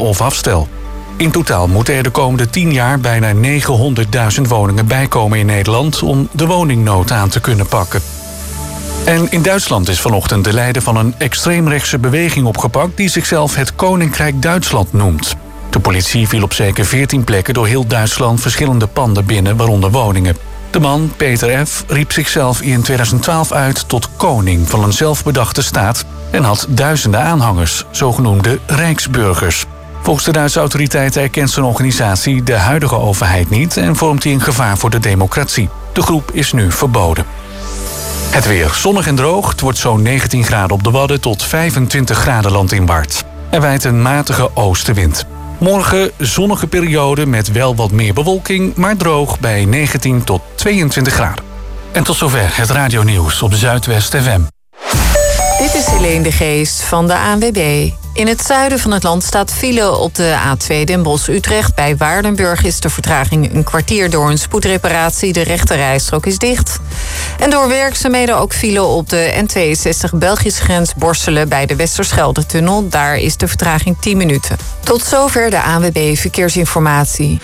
of afstel. In totaal moeten er de komende 10 jaar bijna 900.000 woningen bijkomen in Nederland om de woningnood aan te kunnen pakken. En in Duitsland is vanochtend de leider van een extreemrechtse beweging opgepakt die zichzelf het Koninkrijk Duitsland noemt. De politie viel op zeker 14 plekken door heel Duitsland verschillende panden binnen, waaronder woningen. De man, Peter F., riep zichzelf in 2012 uit tot koning van een zelfbedachte staat en had duizenden aanhangers, zogenoemde Rijksburgers. Volgens de Duitse autoriteiten erkent zijn organisatie de huidige overheid niet en vormt hij een gevaar voor de democratie. De groep is nu verboden. Het weer zonnig en droog. Het wordt zo'n 19 graden op de Wadden tot 25 graden landinwaarts. Er waait een matige oostenwind. Morgen zonnige periode met wel wat meer bewolking, maar droog bij 19 tot 22 graden. En tot zover het radionieuws op Zuidwest FM. Dit is Helene de Geest van de ANWB. In het zuiden van het land staat file op de A2 Den Bosch-Utrecht. Bij Waardenburg is de vertraging een kwartier door een spoedreparatie. De rechterrijstrook is dicht. En door werkzaamheden ook file op de N62 Belgische grens Borselen bij de Westerschelde-tunnel. Daar is de vertraging 10 minuten. Tot zover de ANWB Verkeersinformatie.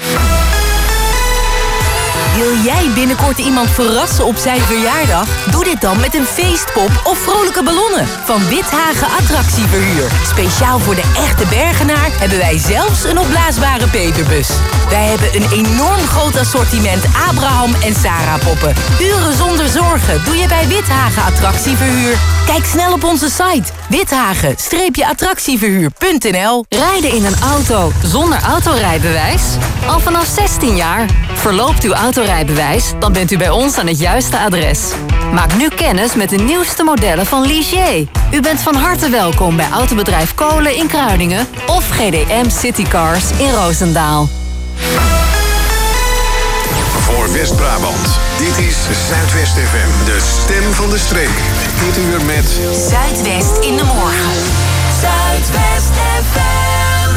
Wil jij binnenkort iemand verrassen op zijn verjaardag? Doe dit dan met een feestpop of vrolijke ballonnen van Withagen Attractieverhuur. Speciaal voor de echte Bergenaar hebben wij zelfs een opblaasbare peperbus. Wij hebben een enorm groot assortiment Abraham en Sarah poppen. Uren zonder zorgen doe je bij Withagen Attractieverhuur. Kijk snel op onze site withagen-attractieverhuur.nl. Rijden in een auto zonder autorijbewijs? Al vanaf 16 jaar. Verloopt uw autorijbewijs, dan bent u bij ons aan het juiste adres. Maak nu kennis met de nieuwste modellen van Ligier. U bent van harte welkom bij autobedrijf Kolen in Kruiningen of GDM Citycars in Roosendaal. Voor West-Brabant, dit is Zuidwest FM, de stem van de streek. Dit uur met Zuidwest in de morgen. Zuidwest FM.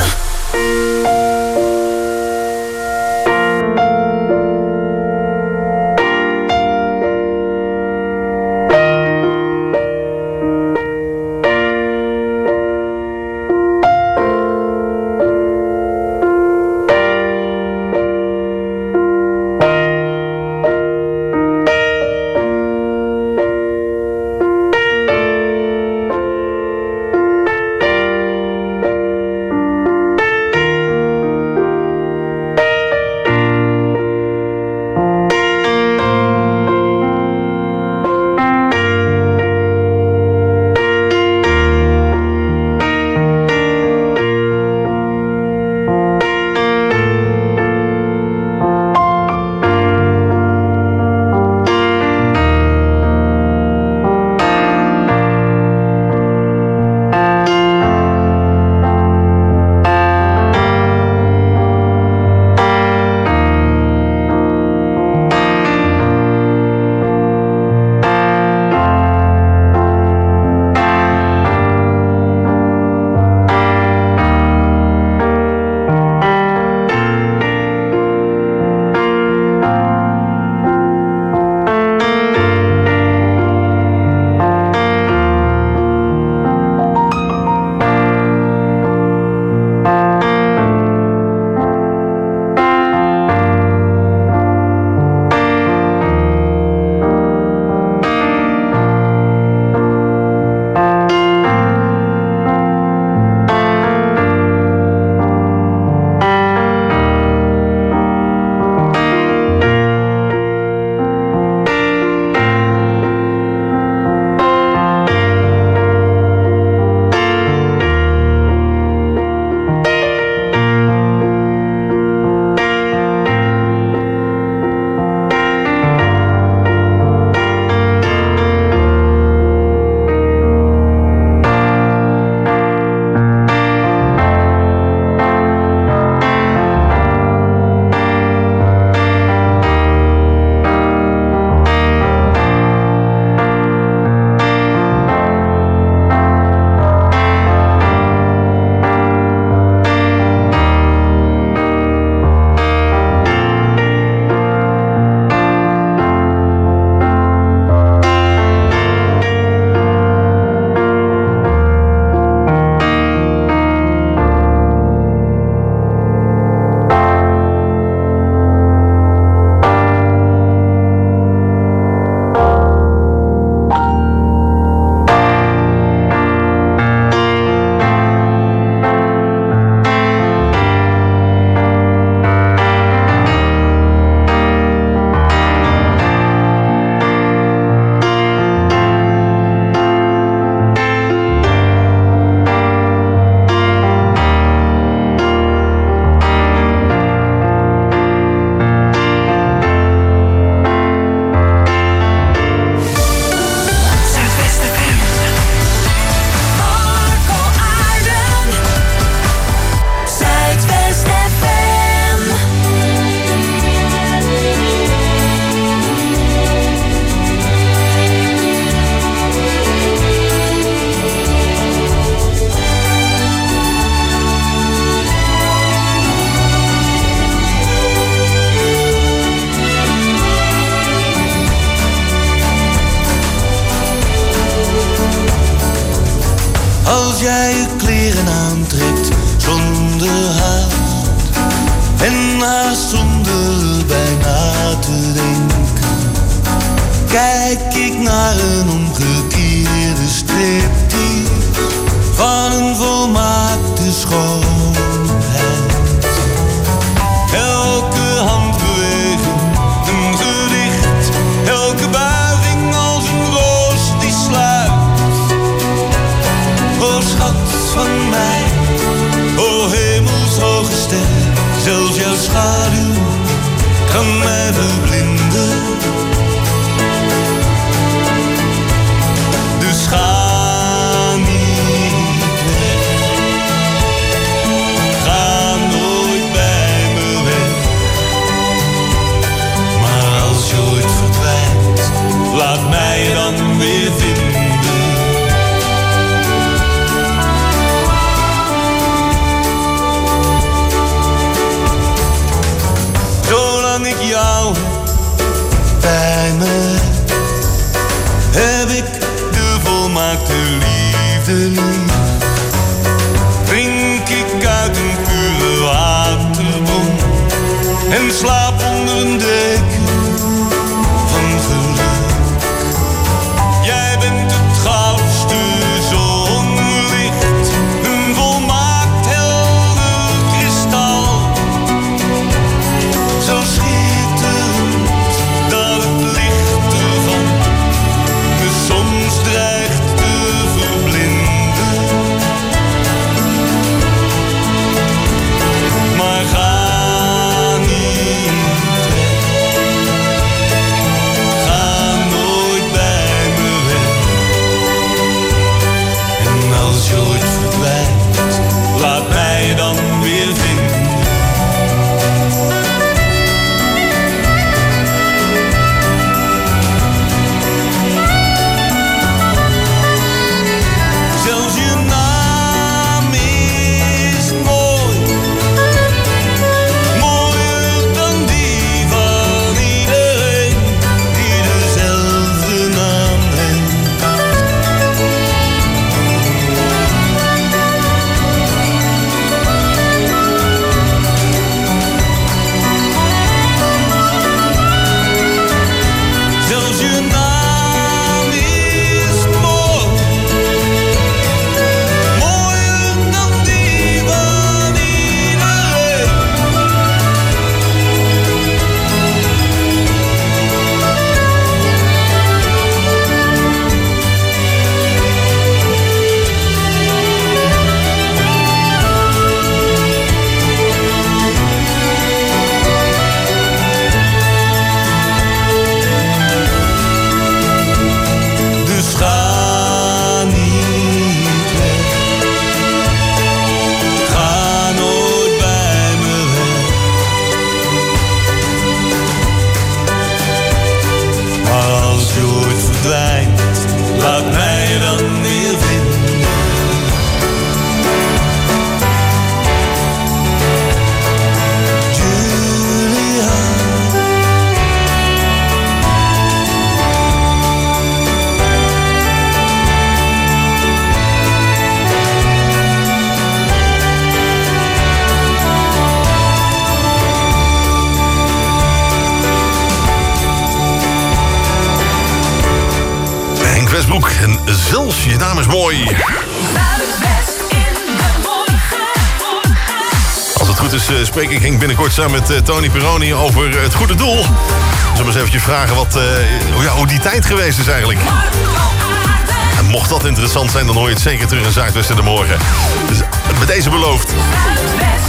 jij je kleren aantrekt zonder haast en haast zonder bijna te denken, kijk ik naar een omgekeerde striptease van een volmaakte schoonheid. Elke handbeweging een gedicht, elke buiging als een roos die sluit. O schat van mij, o hemelshoge ster, zelfs jouw schaduw kan mij verblinden. Dus ga niet weg, ga nooit bij me weg. Maar als je ooit verdwijnt, laat mij dan weer vinden. Zolang ik jou bij me heb ik de volmaakte liefde lief. Drink ik uit een pure waterbron en slaap onder een deken van geluk. Jij bent het goudste zonlicht, een volmaakt helder kristal. Zo schitterend dat het licht ervan me soms dreigt te verblinden. Maar ga niet weg, ga nooit bij me weg. En als je ooit verdwijnt, laat mij dan weer vinden. Zelfs je naam is mooi, mooier dan die van iedereen die dezelfde naam heeft. Zelfs je naam is mooi, mooier dan die van iedereen. Dus ga niet weg, ga nooit bij me weg. Maar als je ooit verdwijnt, laat mij dan weer vinden. Julia. Henk Westbroek en zelfs je naam is mooi. Zuidwest in de morgen. Als het goed is spreek ik Henk binnenkort samen met Tony Peroni over het goede doel. Zullen we eens eventjes vragen hoe die tijd geweest is eigenlijk. En mocht dat interessant zijn, dan hoor je het zeker terug in Zuidwest in de morgen. Dus met deze beloofd. Zuidwest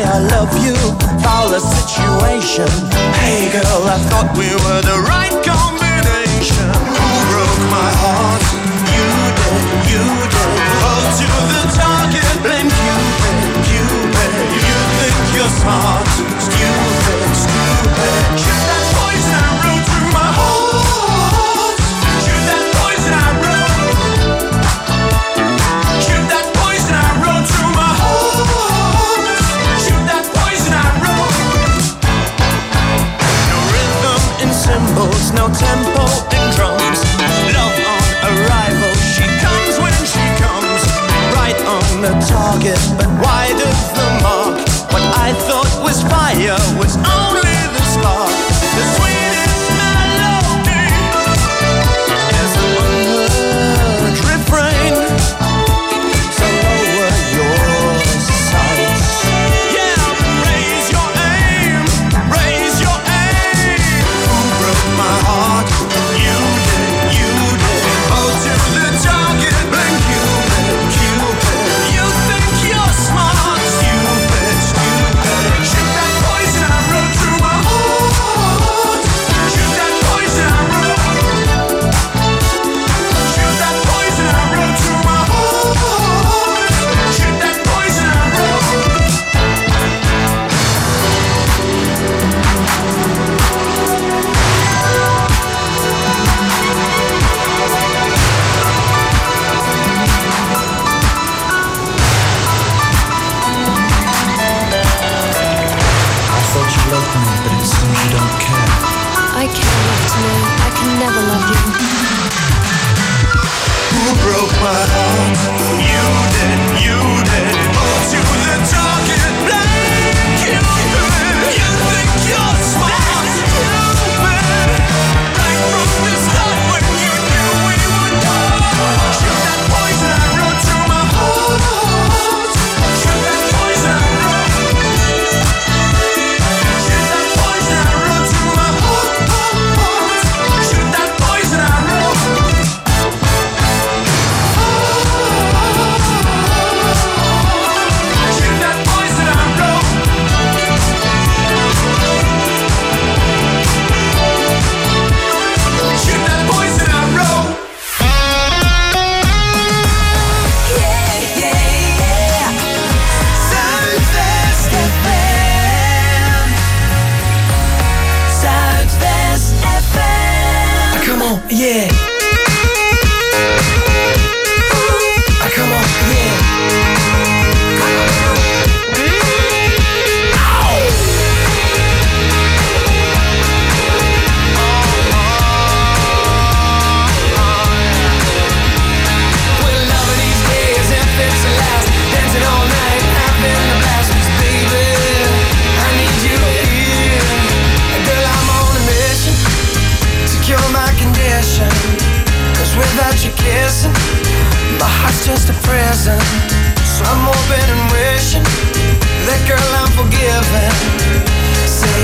I love you, foul a situation. Hey girl, I thought we were the right combination. Who broke my heart? You did. Hold to the target, blame Cupid. You think you're smart, stupid. Shoot that poison arrow through my heart. Shoot that poison arrow. Shoot that poison arrow through my heart. Shoot that poison arrow. No rhythm in cymbals, no tempo in drums. Love on arrival, she comes when she comes. Right on the target, but wide of the mark. What I thought was fire was only the spark. The sweetest melody is an unheard refrain. So lower your sights. Yeah, raise your aim. Raise your aim. Who broke my heart? You did. Oh, to the target, blame Cupid. You think you're smart, stupid. Shoot that poison arrow through my heart. Shoot that poison arrow. Shoot that poison arrow through my heart. Shoot that poison arrow. I thought you loved me, but it seems you don't care. I care love to know I can never love you. Who broke my heart? You did. Oh, to the target, blame Cupid. You think you're smart, stupid. Right from the start when you knew we would part. Shoot that poison arrow through my heart. Shoot that poison arrow. Shoot that poison arrow through my heart. Shoot that poison arrow. Shoot that poison arrow. Shoot that poison arrow. Yeah. Zuidwest FM. Zuidwest FM. Come on, yeah. Come on, yeah. We're loving these days if it's the last. Dancing all night, having a blast. 'Cause baby, I need you here. Girl, I'm on a mission to cure my condition. 'Cause without you kissing, my heart's just a prison. So I'm hoping and wishing that girl I'm forgiven. Say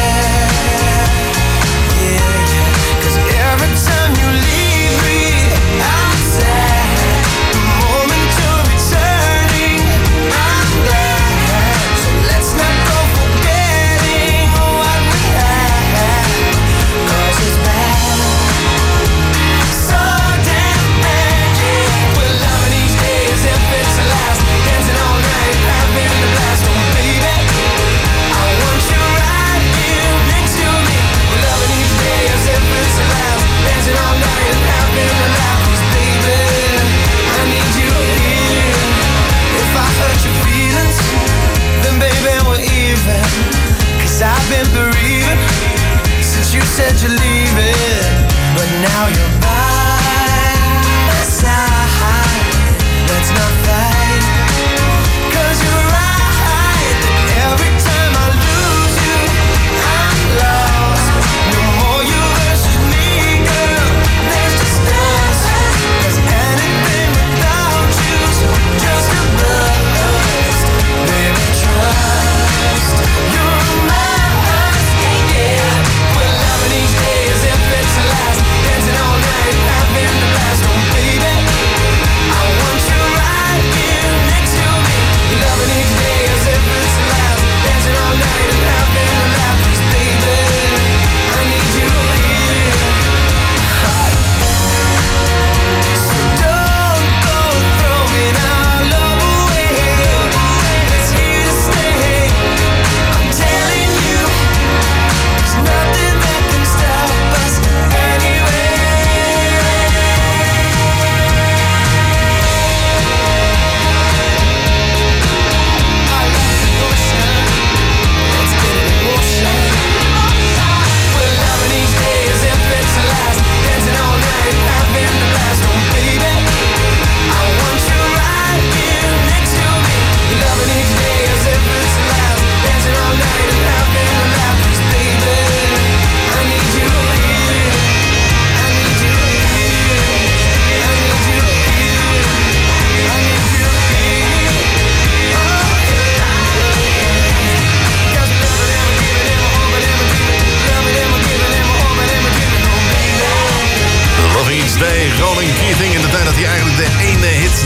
yeah. 'Cause every time you leave me, I'm sad. The moment you're returning, I'm glad. So let's not go forgetting what we had. 'Cause it's bad. So damn bad. We're loving these days if it's the last. Dancing all night, having a blast. Oh baby, I want you right here next to me. We're loving these days if it's the last. Dancing all night and having a laugh. 'Cause baby, I need you here. If I hurt your feelings, then baby we're even. 'Cause I've been bereaving since you said you're leaving. But now you're by my side. Let's not fight. 'Cause you're right. Every time I lose you, I'm lost. No more you versus me, girl. There's just us. 'Cause anything without you's just a bust. Baby, trust. You're mine. Yeah. We're loving these days if it's the last. Dancing all night.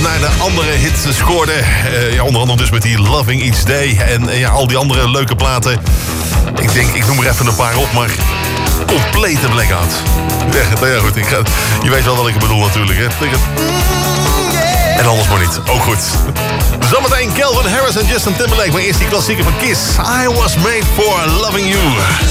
naar de andere hit scoorde. Onder andere dus met die Loving Each Day. En al die andere leuke platen. Ik denk, ik noem er even een paar op, maar complete blackout. Ja, goed, je weet wel wat ik bedoel natuurlijk, hè. En anders maar niet, ook goed. Zometeen Calvin Harris en Justin Timberlake. Maar eerst die klassieker van Kiss. I was made for loving you.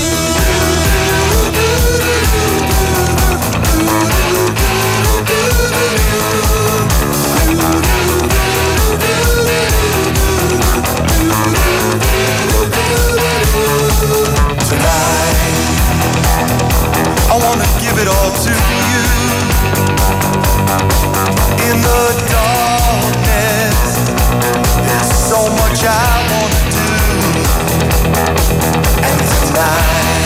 Tonight, I wanna give it all to you. In the darkness, there's so much I wanna do. And tonight,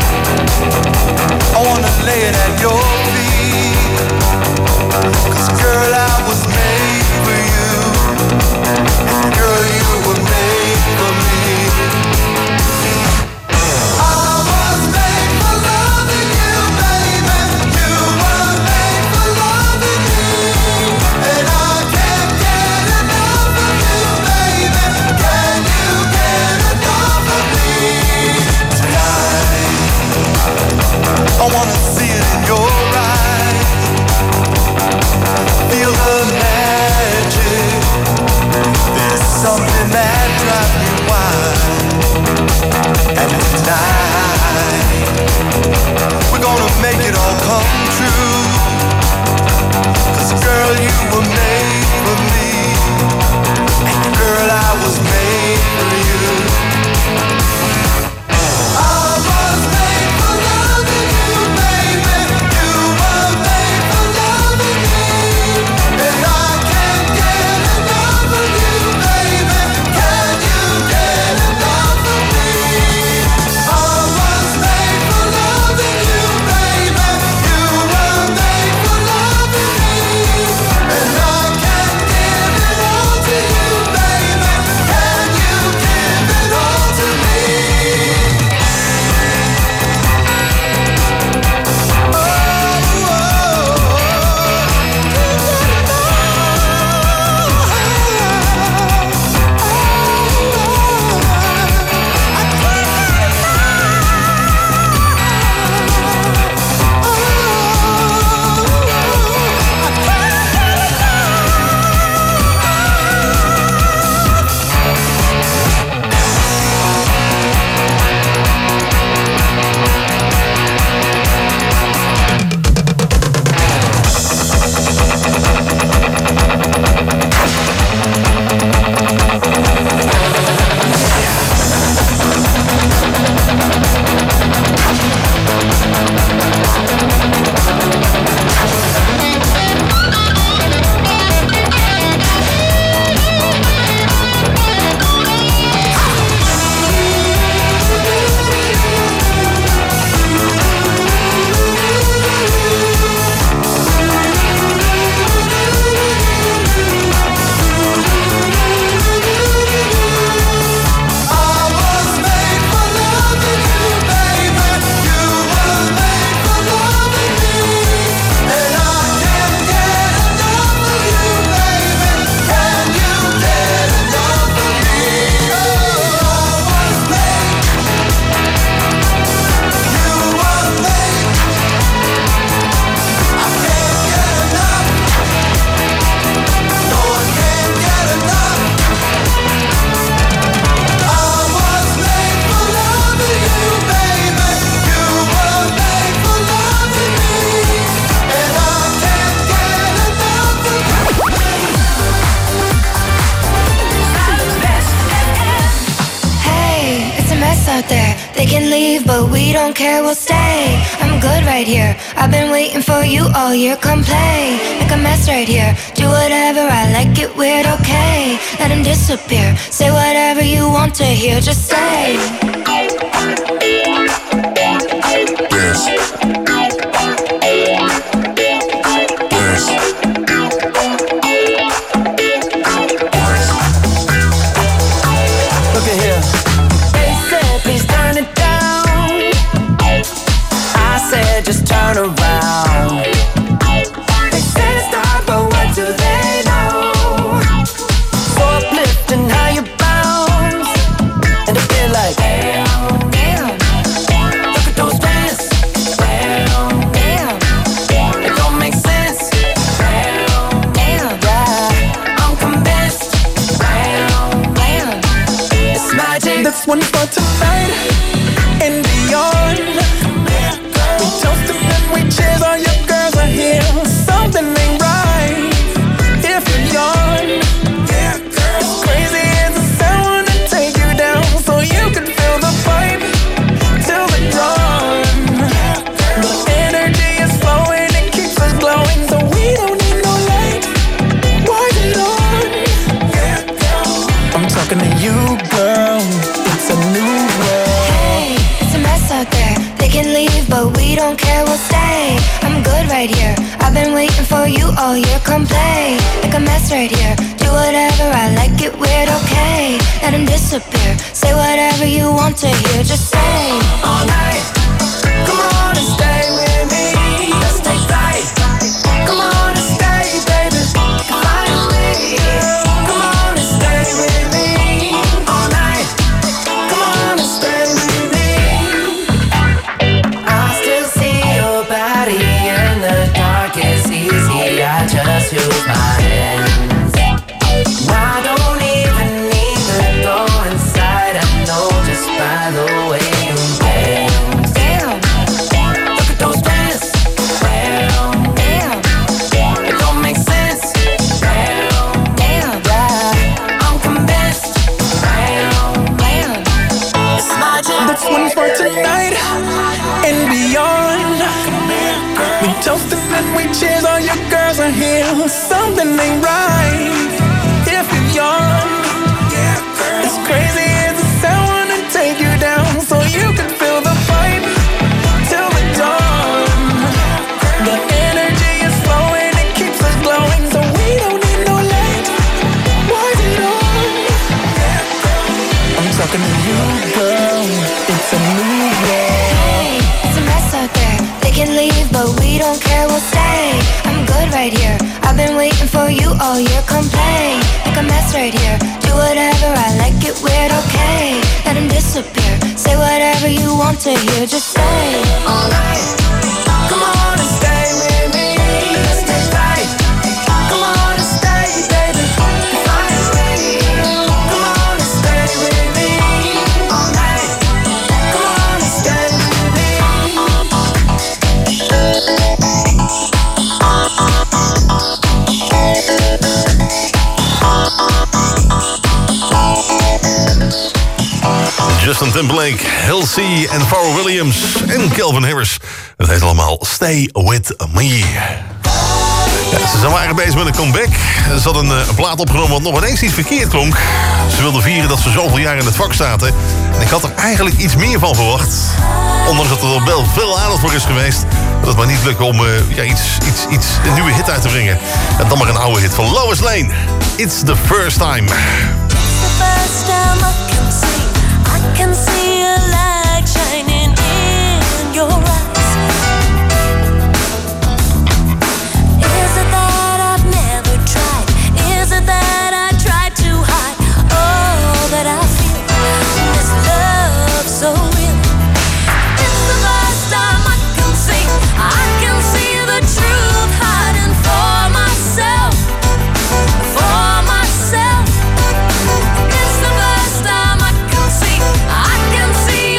I wanna lay it at your feet. 'Cause girl, I was made for you. And girl, you were made for me. I wanna see it in your eyes. Feel the magic. There's something that drives me wild. And tonight, we're gonna make it all come true. 'Cause girl, you were made for me. And girl, I was made for you. don't care, we'll stay. I'm good right here. I've been waiting for you all year. Come play, make a mess right here. Do whatever, I like it weird, okay. Let him disappear. Say whatever you want to hear, just say. Look at here. They said please turn it down. I said just turn around. They said stop, but what do they know? tonight and beyond. We toast them and we cheers, all your girls are here. Something ain't right if you're young. As crazy as the sound, wanna take you down so you can feel the vibe till the dawn. The energy is flowing, it keeps us glowing, so we don't need no light. Why it on? I'm talking to you, girl. It's a new world. Hey, it's a mess out there. They can leave, but we don't care, we'll stay. I'm good right here. I've been waiting for you all year. Come play, make a mess right here. Do whatever, I like it weird, okay. Let him disappear. Say whatever you want to hear, just say All night, come on and stay with me. Let's take flight. Come on and stay, baby. Finally, come on and stay with me. All night, come on and stay with me. I still see your body in the dark, it's easy, I just use my hands. I don't even need to go inside, I know just by the way you dance. damn, Look at those pants, well, damn, it don't make sense, well, damn, yeah, I'm convinced, well, damn. it's my This one's for tonight and beyond. We toast them and we cheers, all your girls are here. Something ain't right if you're young. As crazy as the sound, wanna take you down so you can feel the vibe till the dawn. The energy is flowing, it keeps us glowing, so we don't need no light. Why it on? I'm talking to you, girl. It's a new world. Hey, it's a mess out there. They can leave, but we don't care, we'll stay. I'm good right here. I've been waiting for you all year. Come play, make a mess right here. Do whatever, I like it weird, okay. Let him disappear. Say whatever you want to hear, just say All night, come on and stay with me. Let's take flight. Come on and stay, baby. Finally, come on and stay with me. All night, come on and stay with me. Justin Timberlake, Halsey en Pharrell Williams en Calvin Harris. Het heet allemaal Stay With Me. Ja, ze waren bezig met een comeback. Ze hadden een plaat opgenomen wat nog ineens iets verkeerd klonk. Ze wilden vieren dat ze zoveel jaar in het vak zaten. En ik had er eigenlijk iets meer van verwacht. Ondanks dat er wel veel aandacht voor is geweest. Dat het maar niet lukt om een nieuwe hit uit te brengen. En dan maar een oude hit van Lois Lane. It's the first time. First time I can see a light shining in your eyes. Is it that I've never tried? Is it that I tried to hide all that I feel? This love so real. It's the first time I can see the truth hiding for myself. For myself. It's the first time I can see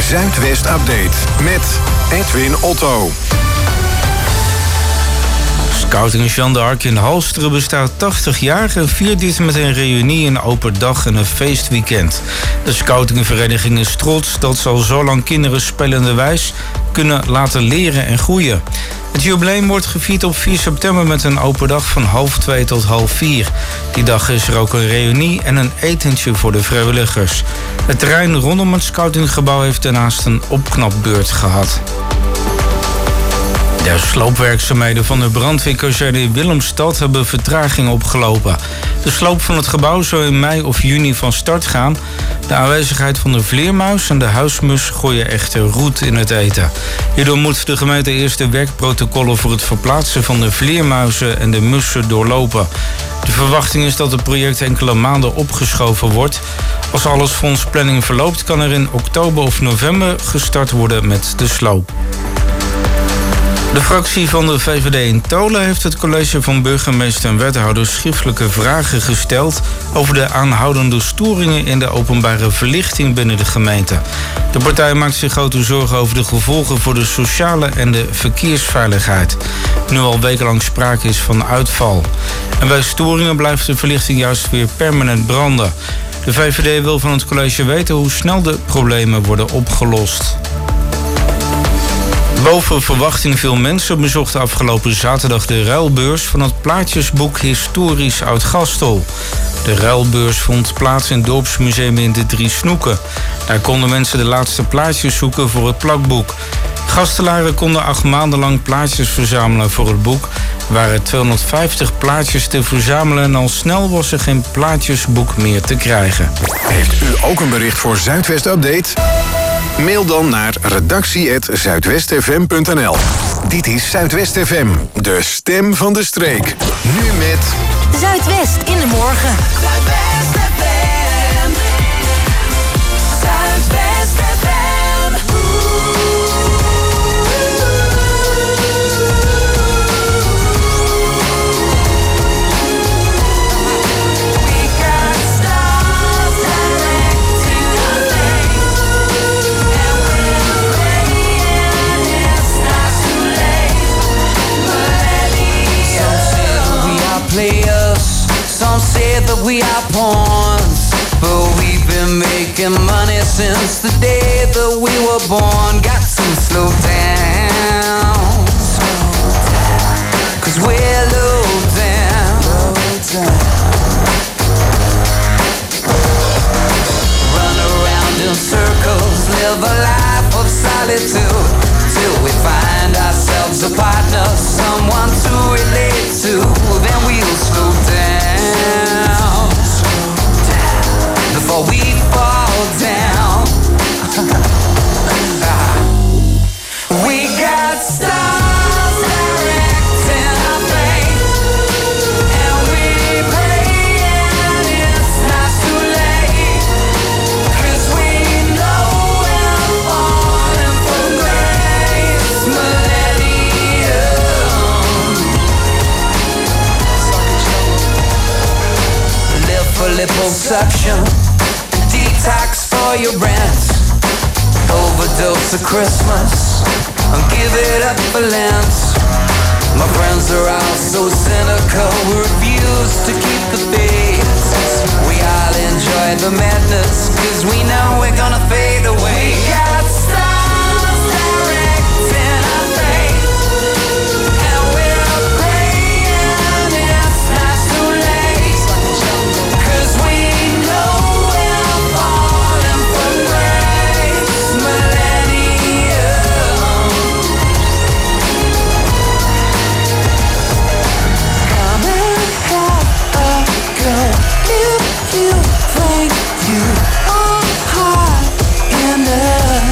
Zuidwest Update met Edwin Otto. Scouting Jeanne d'Arc in Halsteren bestaat 80 jaar en viert dit met een reunie, een open dag en een feestweekend. De scoutingvereniging is trots dat ze al zo lang kinderen spelenderwijs kunnen laten leren en groeien. Het jubileum wordt gevierd op 4 september met een open dag van 12:30 tot 3:30. Die dag is er ook een reunie en een etentje voor de vrijwilligers. Het terrein rondom het scoutinggebouw heeft daarnaast een opknapbeurt gehad. De sloopwerkzaamheden van de brandweerkazerne in Willemstad hebben vertraging opgelopen. De sloop van het gebouw zou in mei of juni van start gaan. De aanwezigheid van de vleermuis en de huismus gooien echter roet in het eten. Hierdoor moet de gemeente eerst de werkprotocollen voor het verplaatsen van de vleermuizen en de mussen doorlopen. De verwachting is dat het project enkele maanden opgeschoven wordt. Als alles volgens planning verloopt, kan er in oktober of november gestart worden met de sloop. De fractie van de VVD in Tolen heeft het college van burgemeester en wethouders schriftelijke vragen gesteld over de aanhoudende storingen in de openbare verlichting binnen de gemeente. De partij maakt zich grote zorgen over de gevolgen voor de sociale en de verkeersveiligheid. Nu al wekenlang sprake is van uitval. En bij storingen blijft de verlichting juist weer permanent branden. De VVD wil van het college weten hoe snel de problemen worden opgelost. Boven verwachting veel mensen bezochten afgelopen zaterdag de ruilbeurs van het plaatjesboek Historisch Oud-Gastel. De ruilbeurs vond plaats in het dorpsmuseum in de Drie Snoeken. Daar konden mensen de laatste plaatjes zoeken voor het plakboek. Gastelaren konden 8 maanden lang plaatjes verzamelen voor het boek. Er waren 250 plaatjes te verzamelen en al snel was er geen plaatjesboek meer te krijgen. Heeft u ook een bericht voor Zuidwest Update? Mail dan naar redactie@zuidwestfm.nl. Dit is Zuidwest FM, de stem van de streek. Nu met Zuidwest in de morgen. Zuidwest FM. Zuidwest FM. Some say that we are pawns, but we've been making money since the day that we were born. Got to slow down, 'cause we're low down. Run around in circles, live a life of solitude, till we find ourselves a partner, someone to relate to. Then we'll slow down before we fall down. We got stars directing our fate, and we pray and it's not too late, 'cause we know we're falling from grace. Live for liposuction, detox for your rent, overdose of Christmas, and give it up for Lent. My friends are all so cynical, we refuse to keep the faith. We all enjoy the madness, 'cause we know we're gonna fade away. We got stars directing our fate, and we're praying it's not too late, 'cause we know we're falling from grace. Millennium. Come and have a go if you think you are hot enough.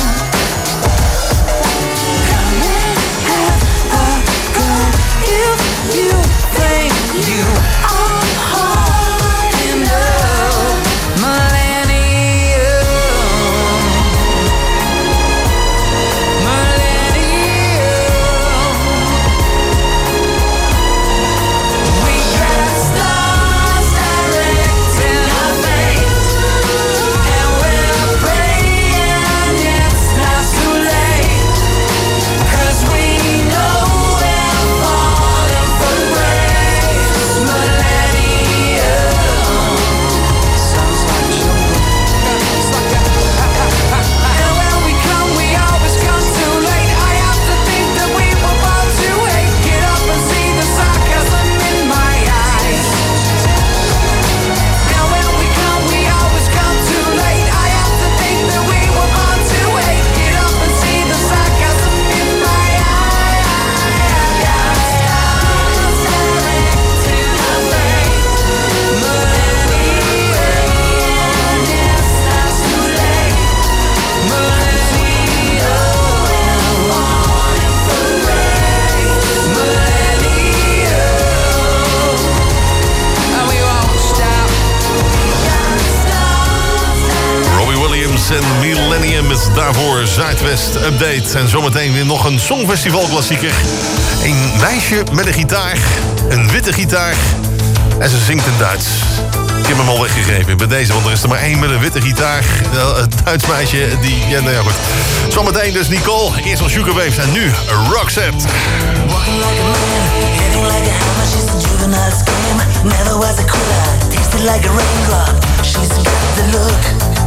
en Millennium met daarvoor Zuidwest Update. En zometeen weer nog een Songfestival-klassieker. Een meisje met een gitaar, een witte gitaar. En ze zingt in Duits. Ik heb hem al weggegeven bij deze, want er is er maar één met een witte gitaar. Een Duits meisje die... Ja, nou ja, goed. Zometeen dus Nicole, eerst al Sugar Babes en nu Roxette. Walking like a man, hitting like a hammer. She's a juvenile scam, never was a quitter. Tasted like a raindrop, she's got the look.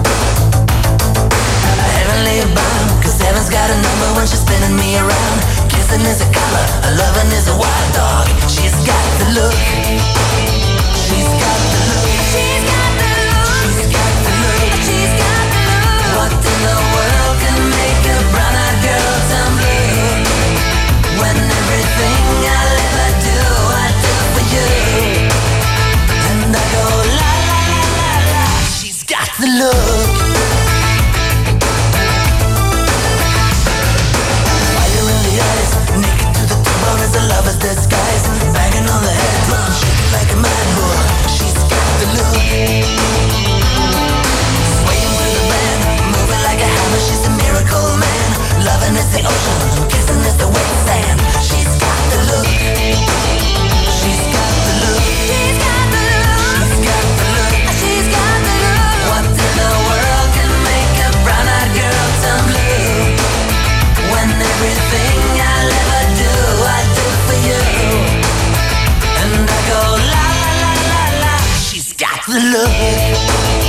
Heavenly bound, cause heaven's got a number when she's spinning me around. Kissing is a color, a loving is a wild dog. She's got the look. She's got the look. She's got the look. She's got the look. She's got the look. What in the world can make a brown-eyed girl turn blue? When everything I'll ever do, I do for you. And I go la la la la la. She's got the look. Fire in the eyes, naked to the bone as a lover's disguise. Banging on the head drum, shaking like a mad bull. She's got the look. Swaying through the band, moving like a hammer. She's a miracle man. Loving is the ocean, kissing is the wet sand. She's got the look. She's got the look. She's got the look. She's got the look. She's got the look. What in the world can make a brown-eyed girl turn blue? When everything I'll ever do, I do for you. And I go la la la la la. She's got the look.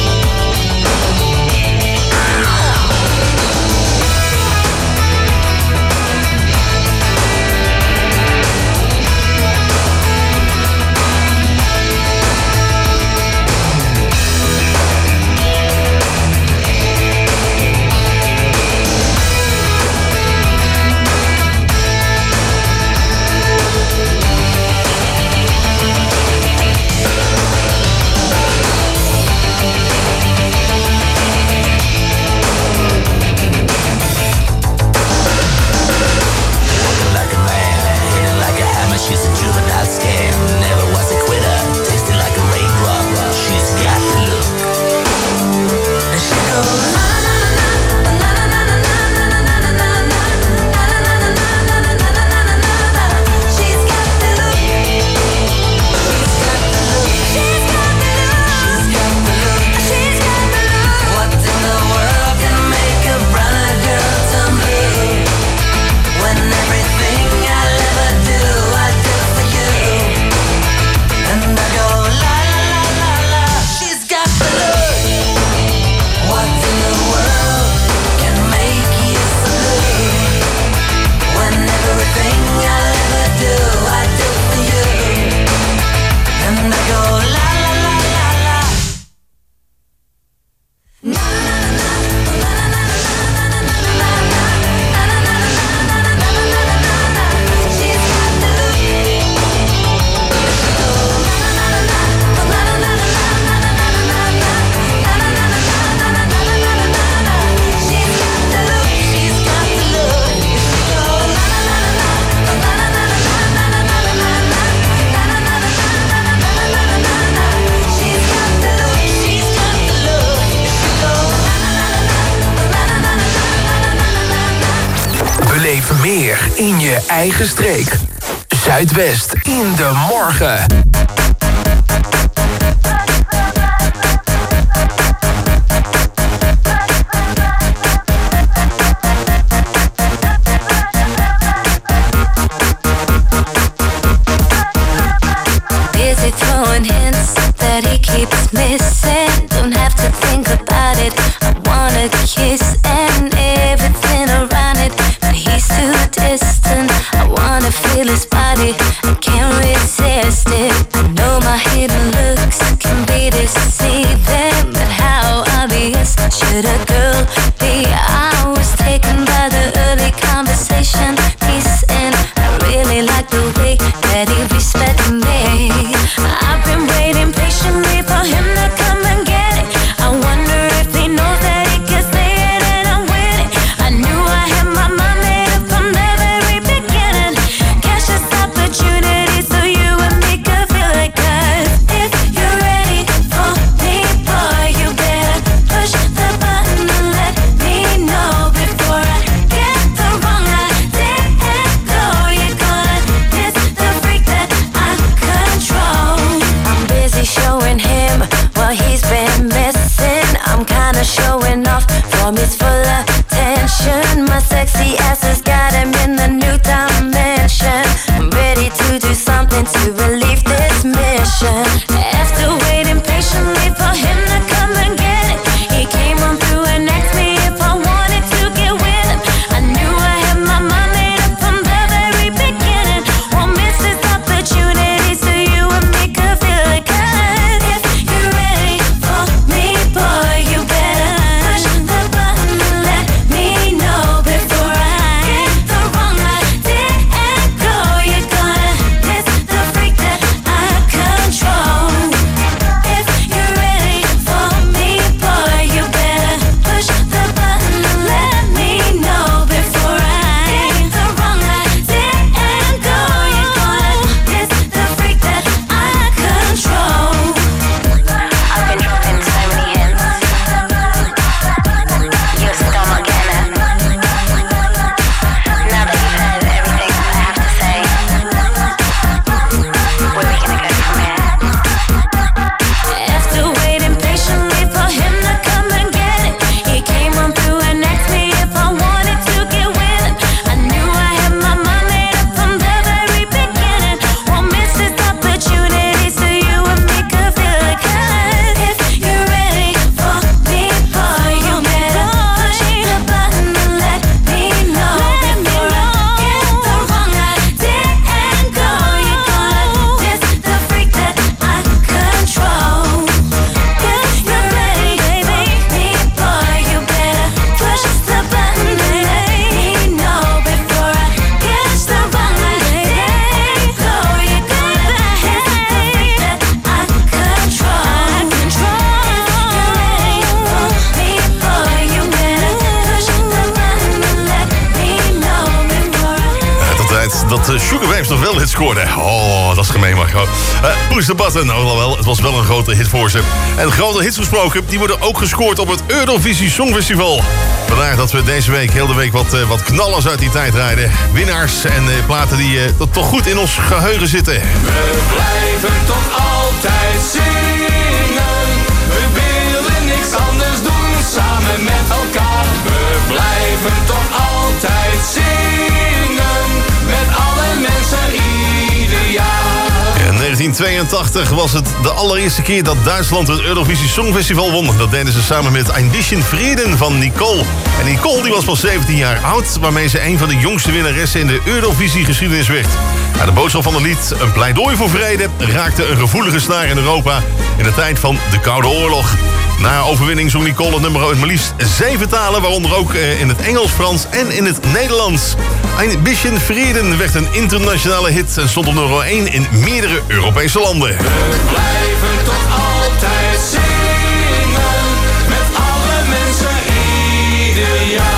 She's a juvenile scam, never was a quitter. Tasted like a raindrop, she's got the look. And she goes na na na na na na na na na na na na. She's got the look. She's got the look. She's got the look. She's got the look. She's got the look. What in the world can make a brown-eyed girl turn blue? When everything I'll ever do, I do for you. And I go la la la la la. She's got the look. What in the world can make you so blue? When everything I'll ever do, I do for you. And I go la la la la la. Na na na na na na na na na na. She's got the look. Beleef meer in je eigen streek. Zuidwest in de morgen. Busy throwing hints that he keeps missing. Don't have to think about it. I wanna kiss and everything around it, but he's too distant. I wanna feel his body. I can't resist it. I know my hidden looks can be deceiving, but how obvious should a girl be? I was taken by the early conversation piece, and I really like the way that he respected me. I've been waiting patiently for him to come and get it. I wonder if he knows that he can say it and I'm with it. I knew I had my mind made up from the very beginning. Catch this opportunity so you and me could feel it. 'Cause if to relieve this mission. After waiting patiently for him to come and get it, he came on through and asked me if I wanted to get with him. I knew I had my mind made up from the very beginning. Won't miss this opportunity so you and me could feel it. 'Cause if you're ready for me, boy, you better push the button and let me know before I get the wrong idea and go. You're gonna miss the freak that I control. If you're ready for me, boy, you better push the button and let me know before I get the wrong idea and go. You're gonna miss the freak that I control. I've been dropping so many hints. You're still not getting it. Now that you've heard everything I have to say, where are we gonna go from here? After waiting patiently for him to come and get it, he came on through and asked me if I wanted to get with him. I knew I had my mind made up from the very beginning. Won't miss this opportunity so you and me could feel it. 'Cause if you're ready for me, boy, you better push the button and let me know before I get the wrong idea and go. You're gonna miss the freak that I control. If you're ready, baby, me, boy, you better push the button and let me know before I get the wrong idea and go. You're gonna miss the freak that I control. If you're ready for me, boy, you better push the button and let me know before I Tot tijd dat Sugar Babes nog wel hits scoorde. Oh, dat is gemeen, Marco. Push the button. Nou, wel, het was wel een grote hit voor ze. En grote hits gesproken, die worden ook gescoord op het Eurovisie Songfestival. Vandaar dat we deze week, heel de week, wat knallers uit die tijd rijden. Winnaars en platen die toch goed in ons geheugen zitten. We blijven toch altijd zingen. We willen niks anders doen samen met elkaar. We blijven toch altijd zingen. Met alle mensen ieder jaar. In 1982 was het de allereerste keer dat Duitsland het Eurovisie Songfestival won. Dat deden ze samen met Ein bisschen Frieden van Nicole. En Nicole die was pas 17 jaar oud, waarmee ze een van de jongste winnaressen in de Eurovisie-geschiedenis werd. Ja, de boodschap van het lied, een pleidooi voor vrede, raakte een gevoelige snaar in Europa in de tijd van de Koude Oorlog. Na overwinning zong Nicole het nummer uit maar liefst 7 talen, waaronder ook in het Engels, Frans en in het Nederlands. Ein bisschen Frieden werd een internationale hit en stond op nummer 1 in meerdere Europese landen. We blijven toch altijd zingen. Met alle mensen ieder jaar.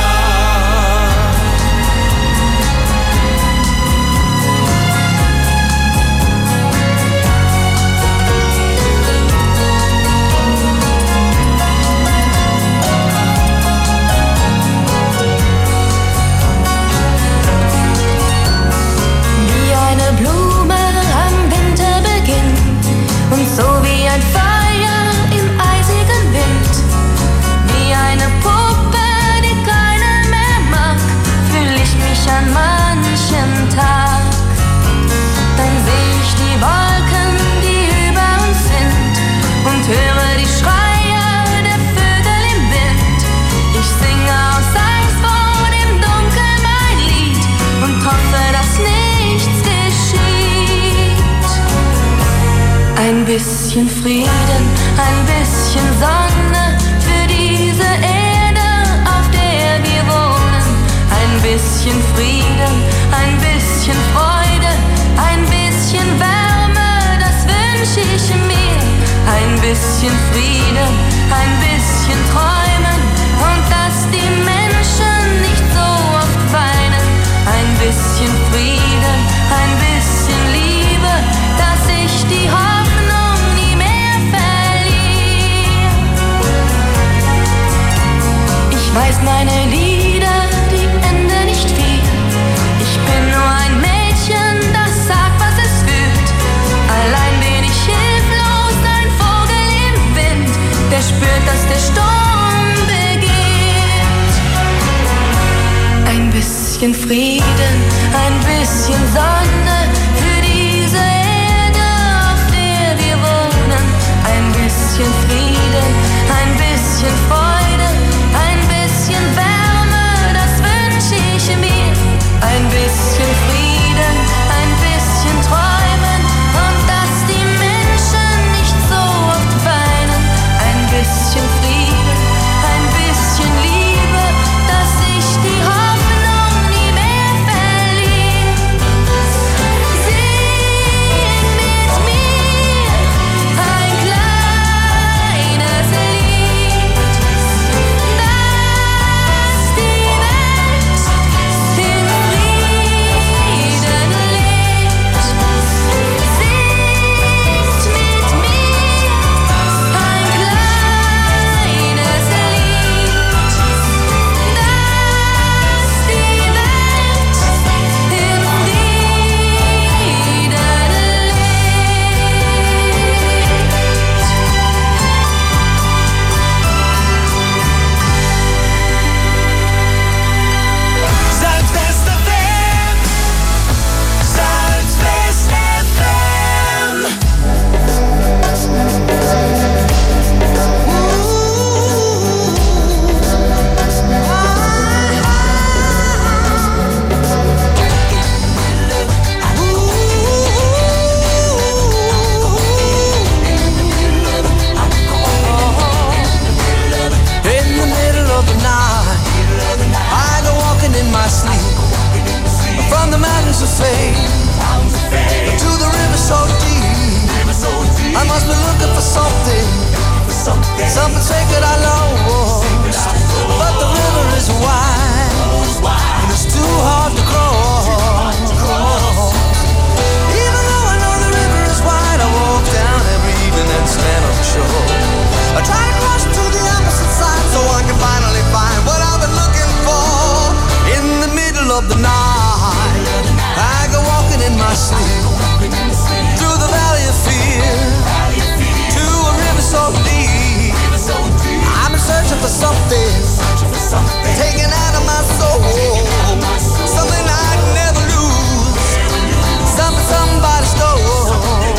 Wie eine Blume am Winterbeginn und so wie ein Feuer im eisigen Wind. Wie eine Puppe, die keiner mehr mag, fühl ich mich an manchen Tag. Dann seh ich die Wolken, die über uns sind und höre die Schreie der Vögel im Wind. Ich singe aus Angst vor dem Dunkel mein Lied und hoffe, dass nichts geschieht. Ein bisschen Frieden, ein bisschen Sonne für diese Erde, auf der wir wohnen. Ein bisschen Frieden, ein bisschen Freude, ein bisschen Wärme, das wünsche ich mir. Ein bisschen Frieden, ein bisschen Träumen und dass die Menschen nicht so oft weinen. Ein bisschen Frieden, ein bisschen Liebe, dass ich die Hoffnung nie mehr verliere. Ich weiß, meine Lieder, die enden nicht viel. Ich bin nur ein Mädchen, das sagt, was es fühlt. Allein bin ich hilflos, ein Vogel im Wind, der spürt, dass der Sturm beginnt. Ein bisschen Frieden, ein bisschen Sonne für diese Something sacred I lost, but the river is wide, and it's too hard to cross. Even though I know the river is wide, I walk down every evening and stand on the shore. I try to cross to the opposite side so I can finally find what I've been looking for. In the middle of the night, I go walking in my sleep through the valley of fear to a river so deep. I've been searching for something taken out of my soul, something I'd never lose, something somebody stole.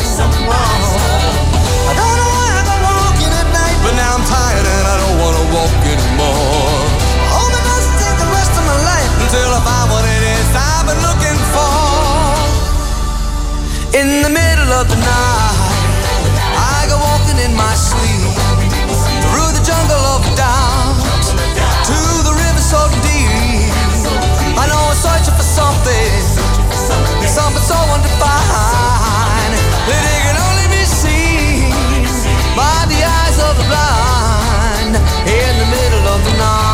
I don't know why I go walking at night, but now I'm tired and I don't want to walk anymore. Hope it doesn't take the rest of my life until I find what it is I've been looking for. In the middle of the night, I go walking in my sleep through the jungle of doubt to the river so deep. I know I'm searching for something so undefined that it can only be seen by the eyes of the blind. In the middle of the night.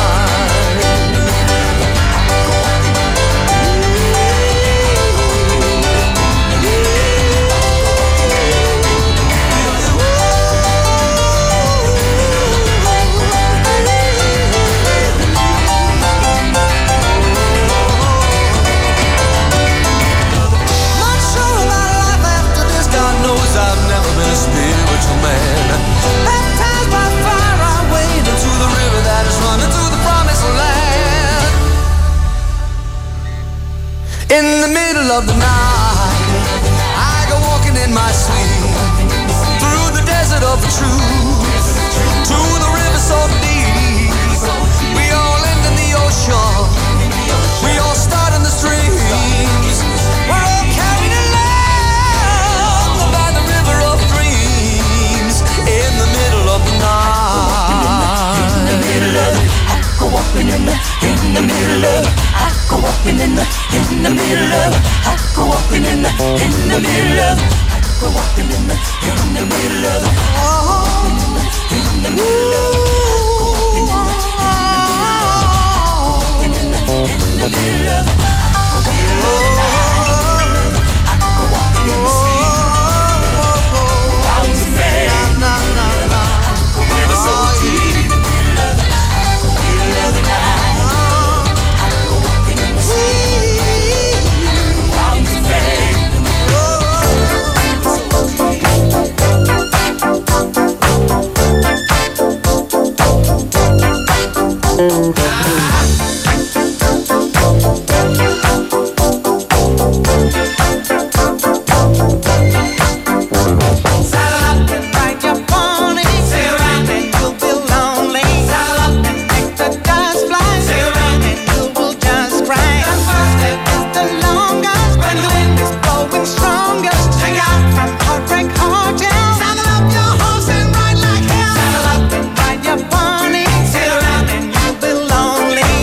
I've never been a spiritual man. Baptized by fire, I wade into the river that is running to the promised land. In the middle of the night, I go walking in my sleep through the desert of the truth to the river so deep. We all end in the ocean. We all start in the streams. We're all carried along by the river of dreams. In the middle of the night. In the middle of it, I go walking in the middle of it. I go walking in the middle of it. I go walking in the middle of it. I go walking in the middle of it. Oh, in the middle of it. In the middle of it. Lonely.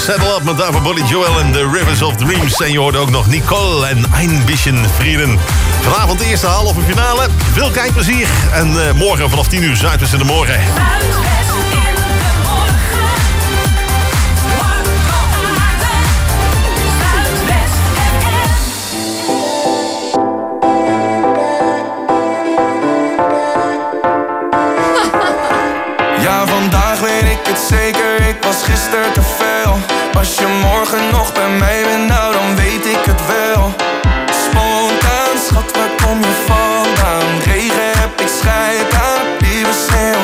Settle Up met daarvoor Billy Joel en The Rivers of Dreams. En je hoorde ook nog Nicole en Ein bisschen Frieden. Vanavond de eerste halve finale. Veel kijkplezier. En morgen vanaf 10 uur Zuidwest in de morgen. Ja, vandaag weet ik het zeker, ik was gisteren te veel. Als je morgen nog bij mij bent, nou dan weet ik het wel. Spontaan, schat, waar kom je vandaan? Regen heb ik scheid aan, lieve sneeuw.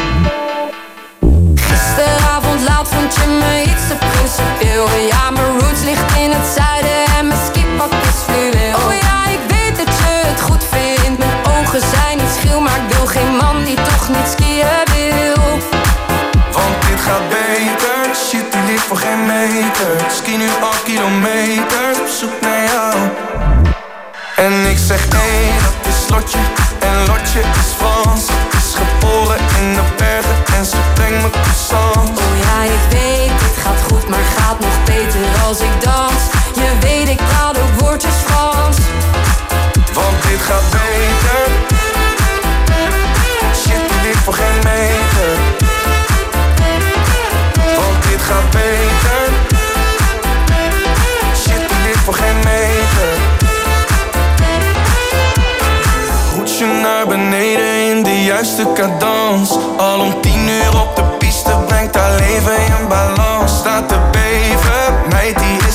Gisteravond laat vond je me iets te principieel. Ja, mijn roots ligt in het zuiden en mijn skipak is fluweel. Oh ja, ik weet dat je het goed vindt. Mijn ogen zijn niet schil, maar ik wil geen man die toch niet skiën wil. Want dit gaat beter, shit die ligt voor geen meter. Ski nu al kilometers op zoek naar jou. En ik zeg nee, dat is Lotje. En Lotje is Frans. Is geboren in de bergen en ze brengt me croissant. Oh ja, ik weet, dit gaat goed, maar gaat nog beter als ik dans. Je weet, ik praat ook woordjes Frans. Want dit gaat beter. Shit die ligt voor geen meter. Want dit gaat beter. Shit die ligt voor geen meter. Roetje naar beneden in de juiste cadans. Al om 10 uur op de piste brengt haar leven in balans. Staat te beven, meid die